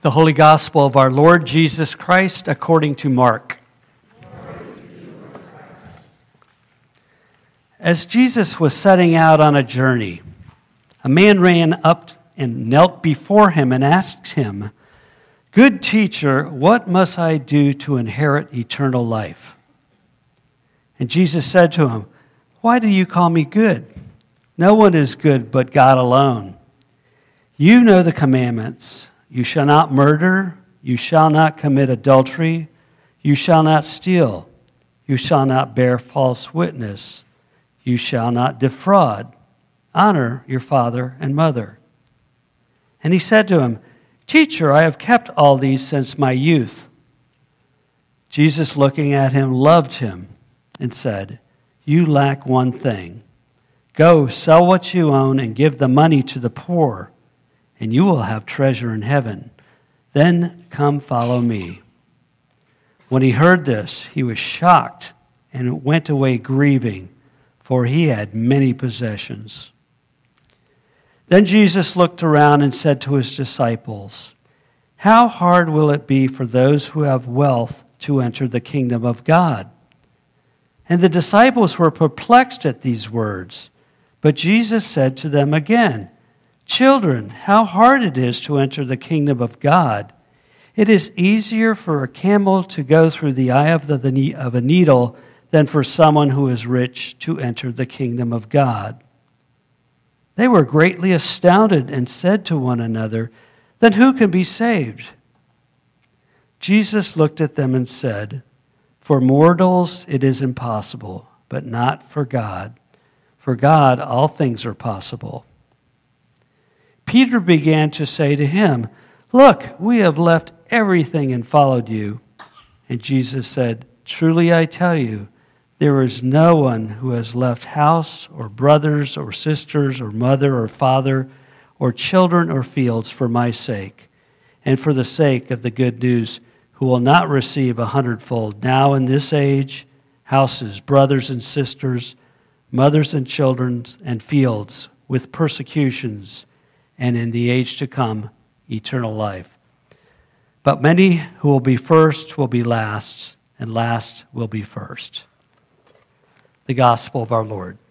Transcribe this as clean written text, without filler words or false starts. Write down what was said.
The Holy Gospel of our Lord Jesus Christ according to Mark. As Jesus was setting out on a journey, a man ran up and knelt before him and asked him, "Good teacher, what must I do to inherit eternal life?" And Jesus said to him, "Why do you call me good? No one is good but God alone. You know the commandments. You shall not murder. You shall not commit adultery. You shall not steal. You shall not bear false witness. You shall not defraud. Honor your father and mother." And he said to him, "Teacher, I have kept all these since my youth." Jesus, looking at him, loved him and said, "You lack one thing. Go, sell what you own and give the money to the poor, and you will have treasure in heaven. Then come follow me." When he heard this, he was shocked and went away grieving, for he had many possessions. Then Jesus looked around and said to his disciples, "How hard will it be for those who have wealth to enter the kingdom of God?" And the disciples were perplexed at these words. But Jesus said to them again, "Children, how hard it is to enter the kingdom of God. It is easier for a camel to go through the eye of a needle than for someone who is rich to enter the kingdom of God." They were greatly astounded and said to one another, "Then who can be saved?" Jesus looked at them and said, "For mortals it is impossible, but not for God. For God all things are possible." Peter began to say to him, "Look, we have left everything and followed you." And Jesus said, "Truly I tell you, there is no one who has left house or brothers or sisters or mother or father or children or fields for my sake and for the sake of the good news who will not receive 100-fold now in this age, houses, brothers and sisters, mothers and children and fields with persecutions, and in the age to come, eternal life. But many who will be first will be last, and last will be first." The Gospel of our Lord.